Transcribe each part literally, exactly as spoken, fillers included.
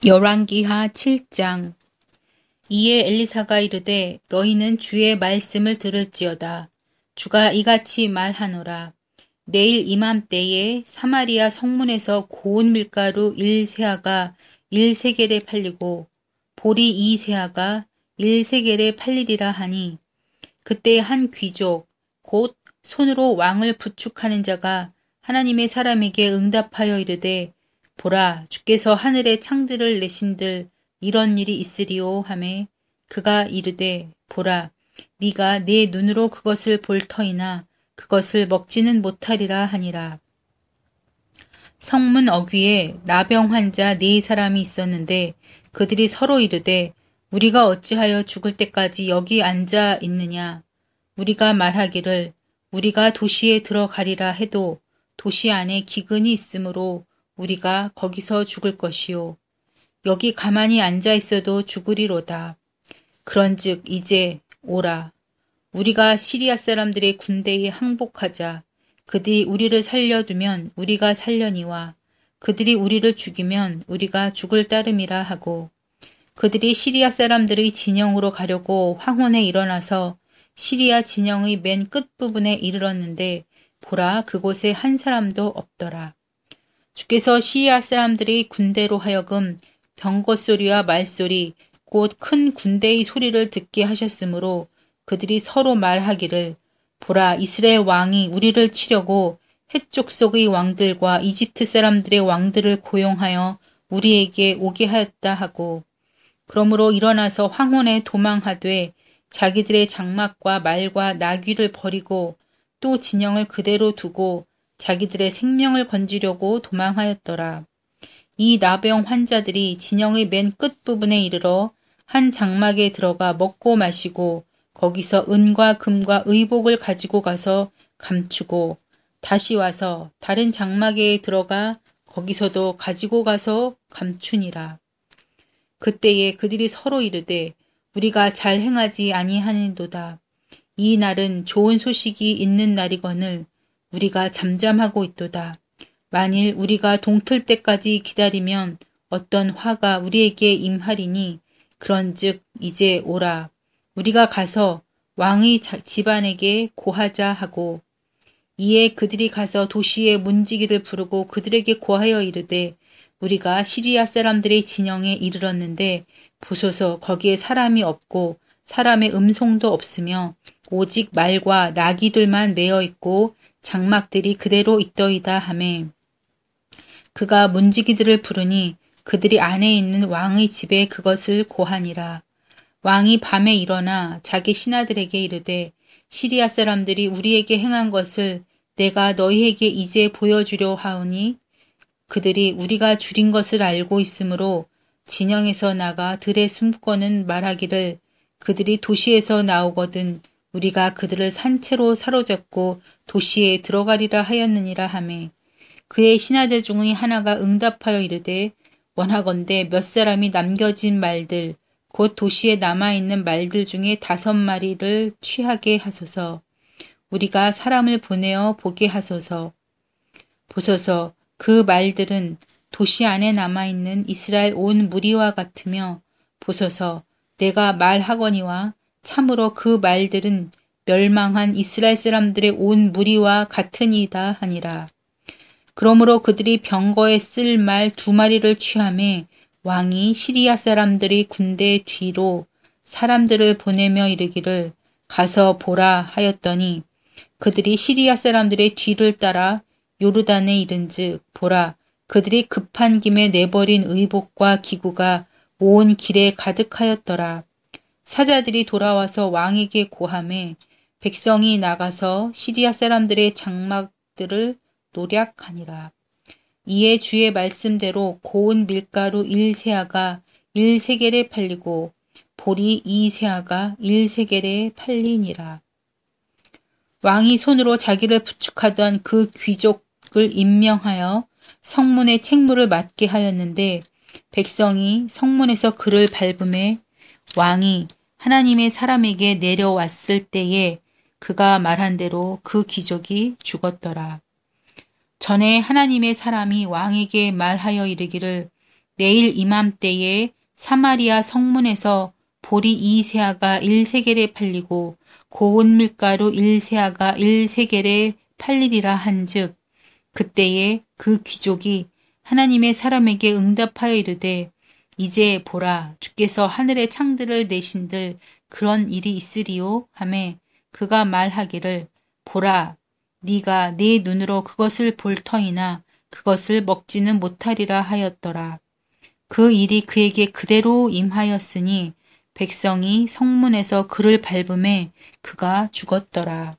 열왕기하 칠 장. 이에 엘리사가 이르되 너희는 주의 말씀을 들을지어다. 주가 이같이 말하노라. 내일 이맘때에 사마리아 성문에서 고운 밀가루 일 세아가 일 세겔에 팔리고 보리 이 세아가 일 세겔에 팔리리라 하니, 그때 한 귀족 곧 손으로 왕을 부축하는 자가 하나님의 사람에게 응답하여 이르되 보라, 주께서 하늘의 창들을 내신들 이런 일이 있으리오 하매, 그가 이르되 보라, 네가 내 눈으로 그것을 볼 터이나 그것을 먹지는 못하리라 하니라. 성문 어귀에 나병 환자 네 사람이 있었는데 그들이 서로 이르되 우리가 어찌하여 죽을 때까지 여기 앉아 있느냐. 우리가 말하기를 우리가 도시에 들어가리라 해도 도시 안에 기근이 있으므로 우리가 거기서 죽을 것이요. 여기 가만히 앉아 있어도 죽으리로다. 그런즉 이제 오라. 우리가 시리아 사람들의 군대에 항복하자. 그들이 우리를 살려두면 우리가 살려니와 그들이 우리를 죽이면 우리가 죽을 따름이라 하고, 그들이 시리아 사람들의 진영으로 가려고 황혼에 일어나서 시리아 진영의 맨 끝부분에 이르렀는데 보라, 그곳에 한 사람도 없더라. 주께서 시리아 사람들의 군대로 하여금 병거소리와 말소리 곧 큰 군대의 소리를 듣게 하셨으므로 그들이 서로 말하기를 보라, 이스라엘 왕이 우리를 치려고 헷 족속의 왕들과 이집트 사람들의 왕들을 고용하여 우리에게 오게 하였다 하고, 그러므로 일어나서 황혼에 도망하되 자기들의 장막과 말과 나귀를 버리고 또 진영을 그대로 두고 자기들의 생명을 건지려고 도망하였더라. 이 나병 환자들이 진영의 맨 끝부분에 이르러 한 장막에 들어가 먹고 마시고 거기서 은과 금과 의복을 가지고 가서 감추고 다시 와서 다른 장막에 들어가 거기서도 가지고 가서 감추니라. 그때에 그들이 서로 이르되 우리가 잘 행하지 아니하는도다. 이 날은 좋은 소식이 있는 날이거늘 우리가 잠잠하고 있도다. 만일 우리가 동틀 때까지 기다리면 어떤 화가 우리에게 임하리니, 그런즉 이제 오라. 우리가 가서 왕의 집안에게 고하자 하고, 이에 그들이 가서 도시의 문지기를 부르고 그들에게 고하여 이르되 우리가 시리아 사람들의 진영에 이르렀는데 보소서, 거기에 사람이 없고 사람의 음성도 없으며 오직 말과 나귀들만 매어 있고 장막들이 그대로 있더이다 하매, 그가 문지기들을 부르니 그들이 안에 있는 왕의 집에 그것을 고하니라. 왕이 밤에 일어나 자기 신하들에게 이르되 시리아 사람들이 우리에게 행한 것을 내가 너희에게 이제 보여주려 하오니, 그들이 우리가 줄인 것을 알고 있으므로 진영에서 나가 들에 숨고는 말하기를 그들이 도시에서 나오거든 우리가 그들을 산채로 사로잡고 도시에 들어가리라 하였느니라 하매, 그의 신하들 중의 하나가 응답하여 이르되 원하건대 몇 사람이 남겨진 말들 곧 도시에 남아있는 말들 중에 다섯 마리를 취하게 하소서. 우리가 사람을 보내어 보게 하소서. 보소서, 그 말들은 도시 안에 남아있는 이스라엘 온 무리와 같으며, 보소서, 내가 말하거니와 참으로 그 말들은 멸망한 이스라엘 사람들의 온 무리와 같으니이다 하니라. 그러므로 그들이 병거에 쓸 말 두 마리를 취하매 왕이 시리아 사람들의 군대 뒤로 사람들을 보내며 이르기를 가서 보라 하였더니, 그들이 시리아 사람들의 뒤를 따라 요르단에 이른즉 보라, 그들이 급한 김에 내버린 의복과 기구가 온 길에 가득하였더라. 사자들이 돌아와서 왕에게 고하매 백성이 나가서 시리아 사람들의 장막들을 노략하니라. 이에 주의 말씀대로 고운 밀가루 일 세아가 일 세겔에 팔리고 보리 이 세아가 일 세겔에 팔리니라. 왕이 손으로 자기를 부축하던 그 귀족을 임명하여 성문의 책무를 맡게 하였는데, 백성이 성문에서 그를 밟음에 왕이 하나님의 사람에게 내려왔을 때에 그가 말한 대로 그 귀족이 죽었더라. 전에 하나님의 사람이 왕에게 말하여 이르기를 내일 이맘때에 사마리아 성문에서 보리 이 세아가 일 세겔에 팔리고 고운 밀가루 일 세아가 일 세겔에 팔리리라 한즉 그때에 그 귀족이 하나님의 사람에게 응답하여 이르되 이제 보라 주께서 하늘의 창들을 내신들 그런 일이 있으리요 하매 그가 말하기를 보라 네가 네 눈으로 그것을 볼 터이나 그것을 먹지는 못하리라 하였더라. 그 일이 그에게 그대로 임하였으니 백성이 성문에서 그를 밟음에 그가 죽었더라.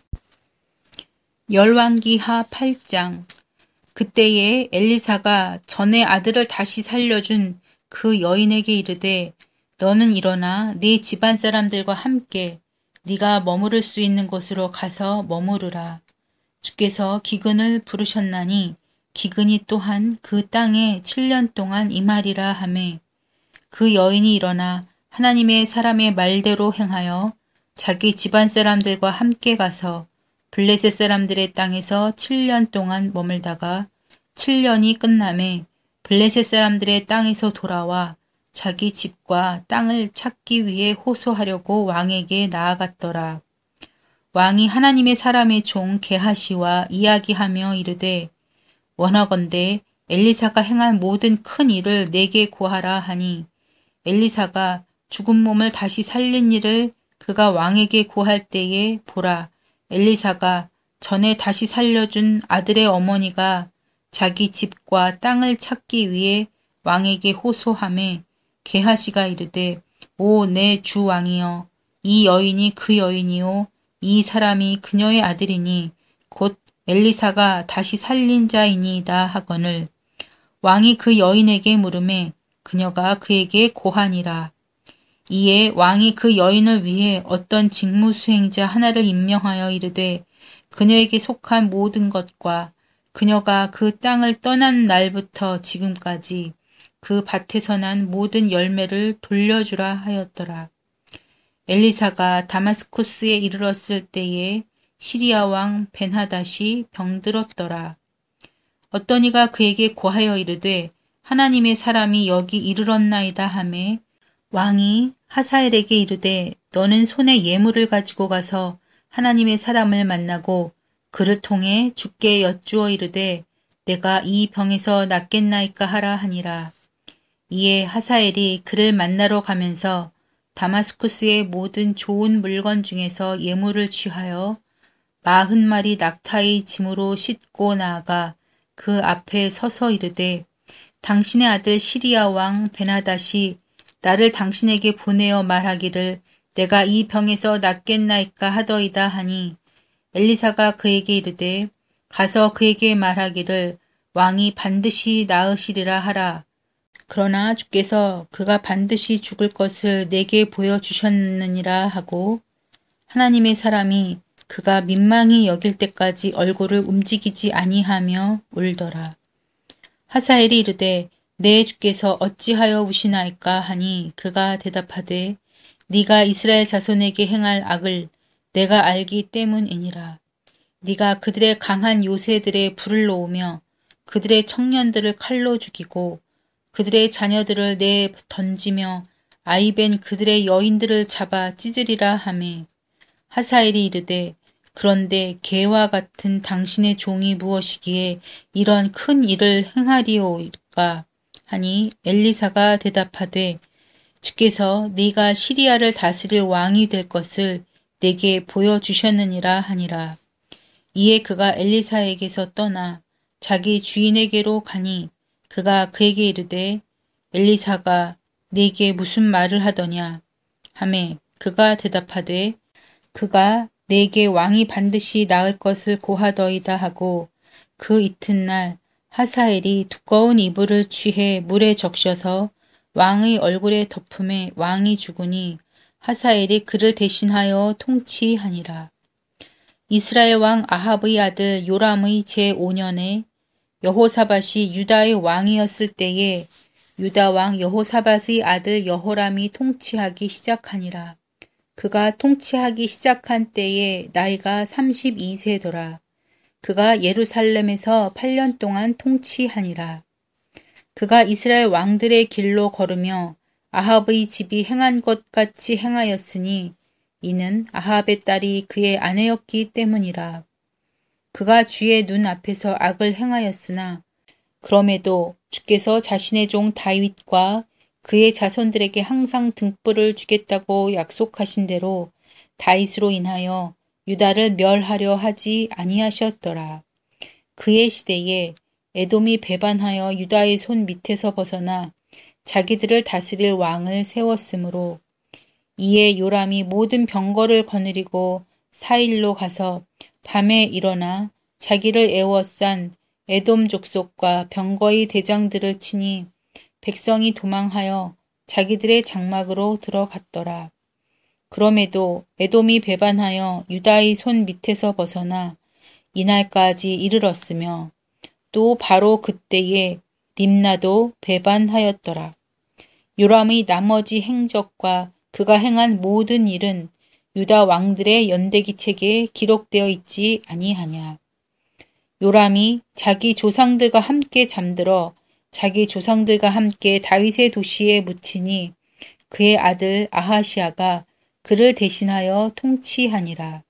열왕기하 팔 장. 그때에 엘리사가 전에 아들을 다시 살려준 그 여인에게 이르되 너는 일어나 네 집안 사람들과 함께 네가 머무를 수 있는 곳으로 가서 머무르라. 주께서 기근을 부르셨나니 기근이 또한 그 땅에 칠 년 동안 임하리라 하매 그 여인이 일어나 하나님의 사람의 말대로 행하여 자기 집안 사람들과 함께 가서 블레셋 사람들의 땅에서 칠 년 동안 머물다가 칠 년이 끝남에 블레셋 사람들의 땅에서 돌아와 자기 집과 땅을 찾기 위해 호소하려고 왕에게 나아갔더라. 왕이 하나님의 사람의 종 게하시와 이야기하며 이르되 원하건대 엘리사가 행한 모든 큰 일을 내게 고하라 하니 엘리사가 죽은 몸을 다시 살린 일을 그가 왕에게 고할 때에 보라 엘리사가 전에 다시 살려준 아들의 어머니가 자기 집과 땅을 찾기 위해 왕에게 호소하매 게하시가 이르되 오 내 주 왕이여 이 여인이 그 여인이요 이 사람이 그녀의 아들이니 곧 엘리사가 다시 살린 자이니이다 하거늘 왕이 그 여인에게 물으매 그녀가 그에게 고하니라. 이에 왕이 그 여인을 위해 어떤 직무수행자 하나를 임명하여 이르되 그녀에게 속한 모든 것과 그녀가 그 땅을 떠난 날부터 지금까지 그 밭에서 난 모든 열매를 돌려주라 하였더라. 엘리사가 다마스쿠스에 이르렀을 때에 시리아 왕 벤하닷이 병들었더라. 어떤 이가 그에게 고하여 이르되 하나님의 사람이 여기 이르렀나이다 하매 왕이 하사엘에게 이르되 너는 손에 예물을 가지고 가서 하나님의 사람을 만나고 그를 통해 주께 여쭈어 이르되 내가 이 병에서 낫겠나이까 하라 하니라. 이에 하사엘이 그를 만나러 가면서 다마스쿠스의 모든 좋은 물건 중에서 예물을 취하여 마흔 마리 낙타의 짐으로 싣고 나아가 그 앞에 서서 이르되 당신의 아들 시리아 왕 베나닷이 나를 당신에게 보내어 말하기를 내가 이 병에서 낫겠나이까 하더이다 하니 엘리사가 그에게 이르되 가서 그에게 말하기를 왕이 반드시 나으시리라 하라. 그러나 주께서 그가 반드시 죽을 것을 내게 보여주셨느니라 하고 하나님의 사람이 그가 민망히 여길 때까지 얼굴을 움직이지 아니하며 울더라. 하사엘이 이르되 내 주께서 어찌하여 우시나이까 하니 그가 대답하되 네가 이스라엘 자손에게 행할 악을 내가 알기 때문이니라. 네가 그들의 강한 요새들의 불을 놓으며 그들의 청년들을 칼로 죽이고 그들의 자녀들을 내 던지며 아이벤 그들의 여인들을 잡아 찢으리라 하매 하사엘이 이르되 그런데 개와 같은 당신의 종이 무엇이기에 이런 큰 일을 행하리오까 하니 엘리사가 대답하되 주께서 네가 시리아를 다스릴 왕이 될 것을 내게 보여주셨느니라 하니라. 이에 그가 엘리사에게서 떠나 자기 주인에게로 가니 그가 그에게 이르되 엘리사가 네게 무슨 말을 하더냐 하매 그가 대답하되 그가 내게 왕이 반드시 나을 것을 고하더이다 하고 그 이튿날 하사엘이 두꺼운 이불을 취해 물에 적셔서 왕의 얼굴에 덮음에 왕이 죽으니 하사엘이 그를 대신하여 통치하니라. 이스라엘 왕 아합의 아들 요람의 제오 년에 여호사밧이 유다의 왕이었을 때에 유다 왕 여호사밧의 아들 여호람이 통치하기 시작하니라. 그가 통치하기 시작한 때에 나이가 삼십이 세더라. 그가 예루살렘에서 팔 년 동안 통치하니라. 그가 이스라엘 왕들의 길로 걸으며 아합의 집이 행한 것 같이 행하였으니 이는 아합의 딸이 그의 아내였기 때문이라. 그가 주의 눈 앞에서 악을 행하였으나 그럼에도 주께서 자신의 종 다윗과 그의 자손들에게 항상 등불을 주겠다고 약속하신 대로 다윗으로 인하여 유다를 멸하려 하지 아니하셨더라. 그의 시대에 에돔이 배반하여 유다의 손 밑에서 벗어나 자기들을 다스릴 왕을 세웠으므로 이에 요람이 모든 병거를 거느리고 사일로 가서 밤에 일어나 자기를 애워싼 에돔 족속과 병거의 대장들을 치니 백성이 도망하여 자기들의 장막으로 들어갔더라. 그럼에도 에돔이 배반하여 유다의 손 밑에서 벗어나 이날까지 이르렀으며 또 바로 그때에 림나도 배반하였더라. 요람의 나머지 행적과 그가 행한 모든 일은 유다 왕들의 연대기 책에 기록되어 있지 아니하냐. 요람이 자기 조상들과 함께 잠들어 자기 조상들과 함께 다윗의 도시에 묻히니 그의 아들 아하시아가 그를 대신하여 통치하니라.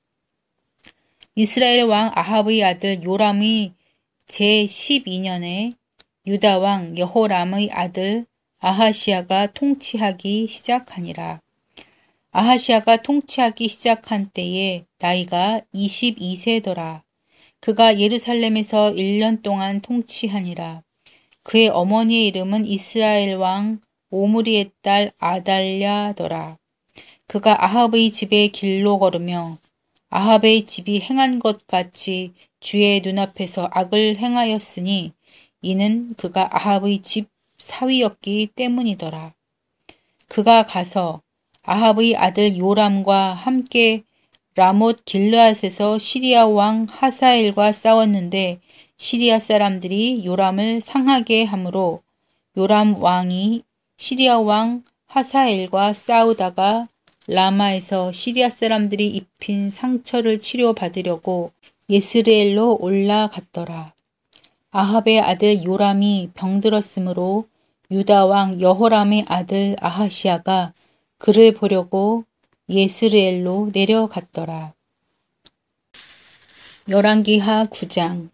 이스라엘 왕 아합의 아들 요람의 제십이 년에 유다 왕 여호람의 아들 아하시아가 통치하기 시작하니라. 아하시아가 통치하기 시작한 때에 나이가 이십이 세더라. 그가 예루살렘에서 일 년 동안 통치하니라. 그의 어머니의 이름은 이스라엘 왕 오므리의 딸 아달랴더라. 그가 아합의 집의 길로 걸으며 아합의 집이 행한 것 같이 주의 눈앞에서 악을 행하였으니 이는 그가 아합의 집 사위였기 때문이더라. 그가 가서 아합의 아들 요람과 함께 라못 길르앗에서 시리아 왕 하사엘과 싸웠는데 시리아 사람들이 요람을 상하게 하므로 요람 왕이 시리아 왕 하사엘과 싸우다가 라마에서 시리아 사람들이 입힌 상처를 치료받으려고 예스레엘로 올라갔더라. 아합의 아들 요람이 병들었으므로 유다 왕 여호람의 아들 아하시아가 그를 보려고 예스레엘로 내려갔더라. 열왕기하 구 장.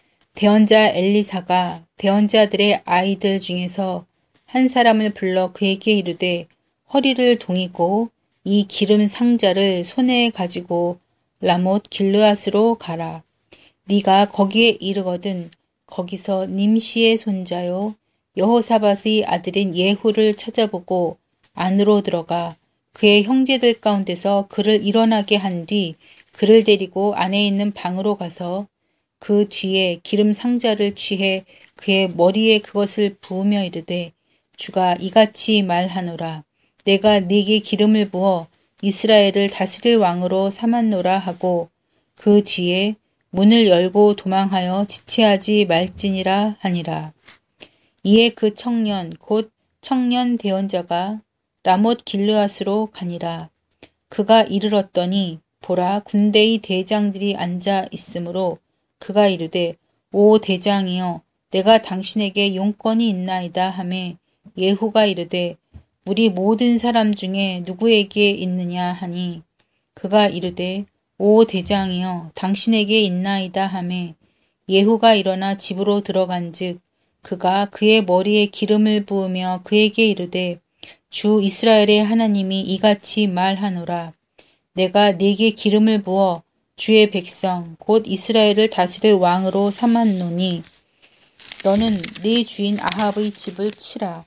대언자 엘리사가 대언자들의 아이들 중에서 한 사람을 불러 그에게 이르되 허리를 동이고 이 기름 상자를 손에 가지고 라못 길르앗으로 가라. 네가 거기에 이르거든 거기서 님시의 손자요 여호사밧의 아들인 예후를 찾아보고 안으로 들어가 그의 형제들 가운데서 그를 일어나게 한 뒤 그를 데리고 안에 있는 방으로 가서 그 뒤에 기름 상자를 취해 그의 머리에 그것을 부으며 이르되 주가 이같이 말하노라. 내가 네게 기름을 부어 이스라엘을 다스릴 왕으로 삼았노라 하고 그 뒤에 문을 열고 도망하여 지체하지 말지니라 하니라. 이에 그 청년 곧 청년 대언자가 라못 길르앗으로 가니라. 그가 이르렀더니 보라 군대의 대장들이 앉아 있으므로 그가 이르되 오 대장이여 내가 당신에게 용건이 있나이다 하매 예후가 이르되 우리 모든 사람 중에 누구에게 있느냐 하니 그가 이르되 오 대장이여 당신에게 있나이다 하매 예후가 일어나 집으로 들어간즉 그가 그의 머리에 기름을 부으며 그에게 이르되 주 이스라엘의 하나님이 이같이 말하노라. 내가 네게 기름을 부어 주의 백성 곧 이스라엘을 다스릴 왕으로 삼았노니 너는 네 주인 아합의 집을 치라.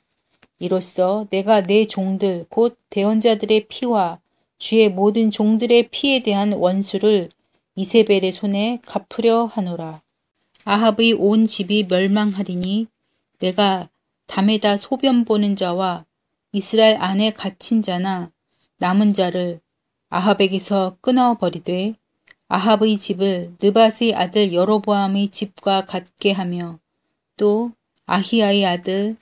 이로써 내가 내 종들 곧 대언자들의 피와 주의 모든 종들의 피에 대한 원수를 이세벨의 손에 갚으려 하노라. 아합의 온 집이 멸망하리니 내가 담에다 소변 보는 자와 이스라엘 안에 갇힌 자나 남은 자를 아합에게서 끊어버리되 아합의 집을 느밧의 아들 여로보암의 집과 같게 하며 또 아히야의 아들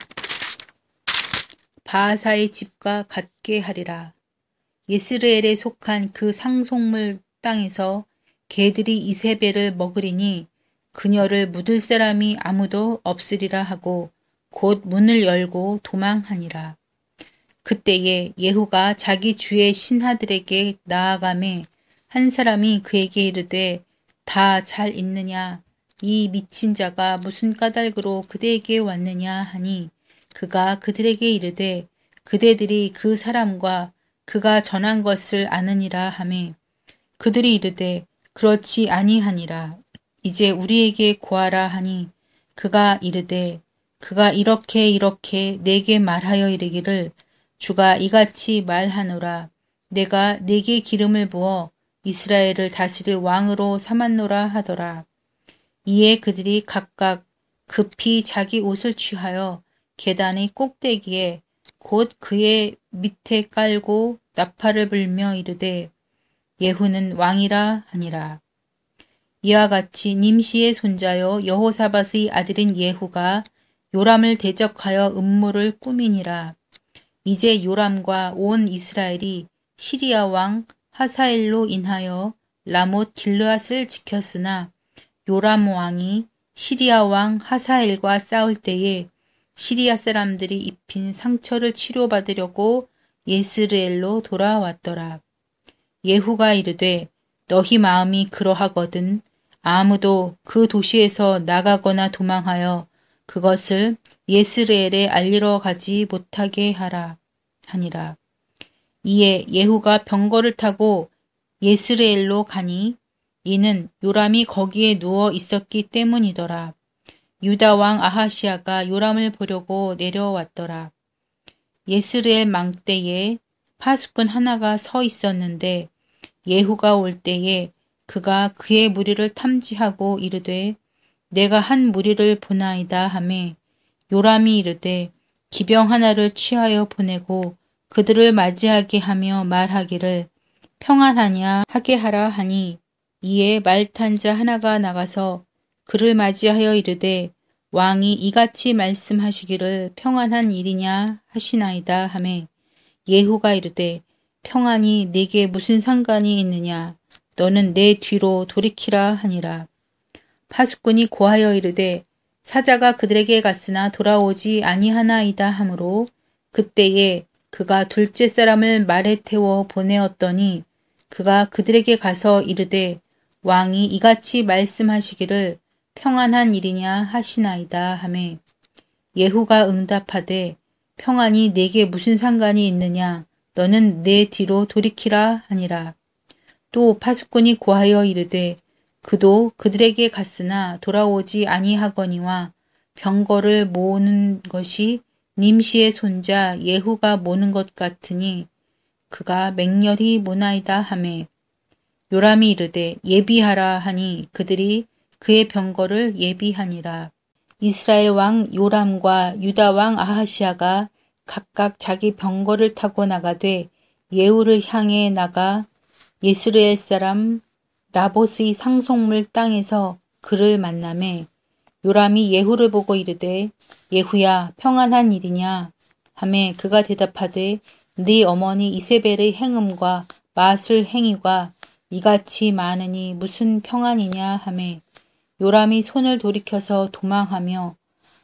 바하사의 집과 같게 하리라. 예스르엘에 속한 그 상속물 땅에서 개들이 이세벨을 먹으리니 그녀를 묻을 사람이 아무도 없으리라 하고 곧 문을 열고 도망하니라. 그때에 예후가 자기 주의 신하들에게 나아가매 한 사람이 그에게 이르되 다 잘 있느냐? 이 미친 자가 무슨 까닭으로 그대에게 왔느냐 하니 그가 그들에게 이르되 그대들이 그 사람과 그가 전한 것을 아느니라 하매 그들이 이르되 그렇지 아니하니라. 이제 우리에게 고하라 하니 그가 이르되 그가 이렇게 이렇게 내게 말하여 이르기를 주가 이같이 말하노라. 내가 네게 기름을 부어 이스라엘을 다스릴 왕으로 삼았노라 하더라. 이에 그들이 각각 급히 자기 옷을 취하여 계단의 꼭대기에 곧 그의 밑에 깔고 나팔을 불며 이르되 예후는 왕이라 하니라. 이와 같이 님시의 손자여 여호사밧의 아들인 예후가 요람을 대적하여 음모를 꾸미니라. 이제 요람과 온 이스라엘이 시리아 왕 하사엘로 인하여 라못 길르앗을 지켰으나 요람 왕이 시리아 왕 하사엘과 싸울 때에 시리아 사람들이 입힌 상처를 치료받으려고 예스르엘로 돌아왔더라. 예후가 이르되 너희 마음이 그러하거든 아무도 그 도시에서 나가거나 도망하여 그것을 예스르엘에 알리러 가지 못하게 하라 하니라. 이에 예후가 병거를 타고 예스르엘로 가니 이는 요람이 거기에 누워 있었기 때문이더라. 유다 왕 아하시아가 요람을 보려고 내려왔더라. 예스르엘 망대에 파수꾼 하나가 서 있었는데 예후가 올 때에 그가 그의 무리를 탐지하고 이르되 내가 한 무리를 보나이다 하매 요람이 이르되 기병 하나를 취하여 보내고 그들을 맞이하게 하며 말하기를 평안하냐 하게 하라 하니 이에 말 탄 자 하나가 나가서 그를 맞이하여 이르되 왕이 이같이 말씀하시기를 평안한 일이냐 하시나이다 하매 예후가 이르되 평안이 네게 무슨 상관이 있느냐 너는 내 뒤로 돌이키라 하니라. 파수꾼이 고하여 이르되 사자가 그들에게 갔으나 돌아오지 아니하나이다 하므로 그때에 그가 둘째 사람을 말에 태워 보내었더니 그가 그들에게 가서 이르되 왕이 이같이 말씀하시기를 평안한 일이냐 하시나이다 하매 예후가 응답하되 평안이 네게 무슨 상관이 있느냐 너는 내 뒤로 돌이키라 하니라. 또 파수꾼이 고하여 이르되 그도 그들에게 갔으나 돌아오지 아니하거니와 병거를 모으는 것이 님시의 손자 예후가 모는 것 같으니 그가 맹렬히 모나이다 하매 요람이 이르되 예비하라 하니 그들이 그의 병거를 예비하니라. 이스라엘 왕 요람과 유다 왕 아하시아가 각각 자기 병거를 타고 나가되 예후를 향해 나가 예스르엘 사람 나봇의 상속물 땅에서 그를 만나매 요람이 예후를 보고 이르되 예후야 평안한 일이냐 하매 그가 대답하되 네 어머니 이세벨의 행음과 마술 행위가 이같이 많으니 무슨 평안이냐 하매 요람이 손을 돌이켜서 도망하며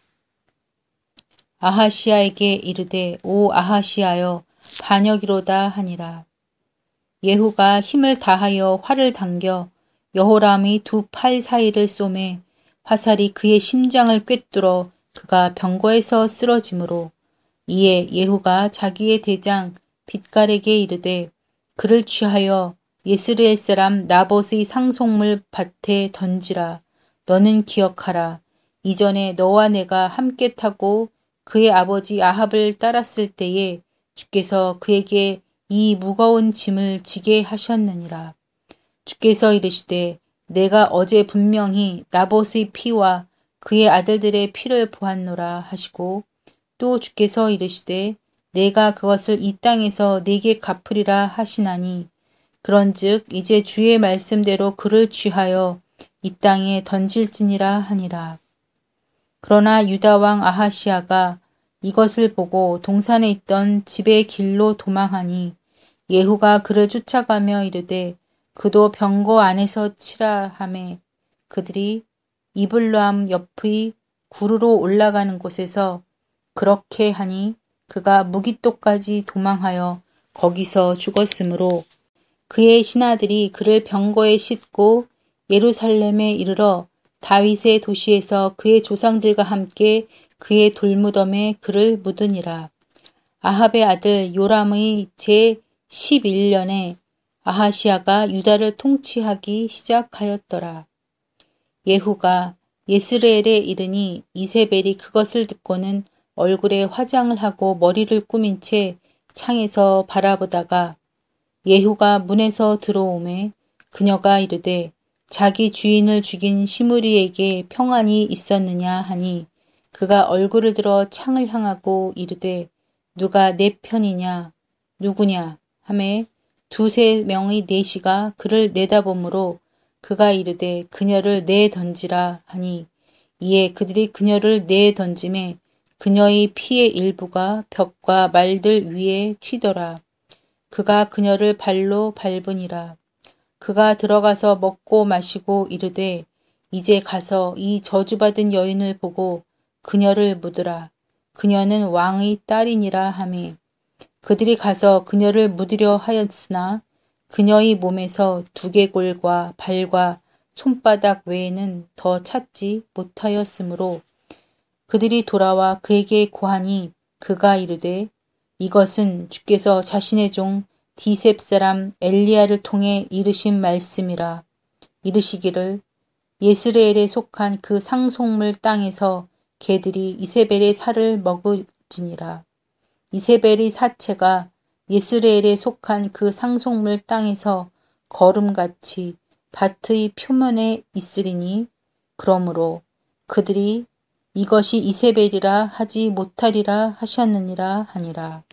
아하시아에게 이르되 오 아하시아여 반역이로다 하니라. 예후가 힘을 다하여 활을 당겨 여호람의 두 팔 사이를 쏘매 화살이 그의 심장을 꿰뚫어 그가 병거에서 쓰러지므로 이에 예후가 자기의 대장 빛갈에게 이르되 그를 취하여 예스르엘 사람 나봇의 상속물 밭에 던지라. 너는 기억하라. 이전에 너와 내가 함께 타고 그의 아버지 아합을 따랐을 때에 주께서 그에게 이 무거운 짐을 지게 하셨느니라. 주께서 이르시되 내가 어제 분명히 나봇의 피와 그의 아들들의 피를 보았노라 하시고 또 주께서 이르시되 내가 그것을 이 땅에서 네게 갚으리라 하시나니 그런즉 이제 주의 말씀대로 그를 취하여 이 땅에 던질지니라 하니라. 그러나 유다 왕 아하시아가 이것을 보고 동산에 있던 집의 길로 도망하니 예후가 그를 쫓아가며 이르되 그도 병거 안에서 치라 하매 그들이 이블람 옆의 구르로 올라가는 곳에서 그렇게 하니 그가 무기토까지 도망하여 거기서 죽었으므로 그의 신하들이 그를 병거에 싣고 예루살렘에 이르러 다윗의 도시에서 그의 조상들과 함께 그의 돌무덤에 그를 묻으니라. 아합의 아들 요람의 제십일 년에 아하시아가 유다를 통치하기 시작하였더라. 예후가 예스레엘에 이르니 이세벨이 그것을 듣고는 얼굴에 화장을 하고 머리를 꾸민 채 창에서 바라보다가 예후가 문에서 들어오매 그녀가 이르되 자기 주인을 죽인 시므리에게 평안이 있었느냐 하니 그가 얼굴을 들어 창을 향하고 이르되 누가 내 편이냐 누구냐 하매 두세 명의 내시가 그를 내다보므로 그가 이르되 그녀를 내던지라 하니 이에 그들이 그녀를 내던짐에 그녀의 피의 일부가 벽과 말들 위에 튀더라. 그가 그녀를 발로 밟으니라. 그가 들어가서 먹고 마시고 이르되 이제 가서 이 저주받은 여인을 보고 그녀를 묻으라. 그녀는 왕의 딸이니라 하매 그들이 가서 그녀를 묻으려 하였으나 그녀의 몸에서 두개골과 발과 손바닥 외에는 더 찾지 못하였으므로 그들이 돌아와 그에게 고하니 그가 이르되 이것은 주께서 자신의 종 디셉 사람 엘리야를 통해 이르신 말씀이라. 이르시기를 예스레엘에 속한 그 상속물 땅에서 개들이 이세벨의 살을 먹을지니라. 이세벨의 사체가 예스레엘에 속한 그 상속물 땅에서 거름같이 밭의 표면에 있으리니 그러므로 그들이 이것이 이세벨이라 하지 못하리라 하셨느니라 하니라.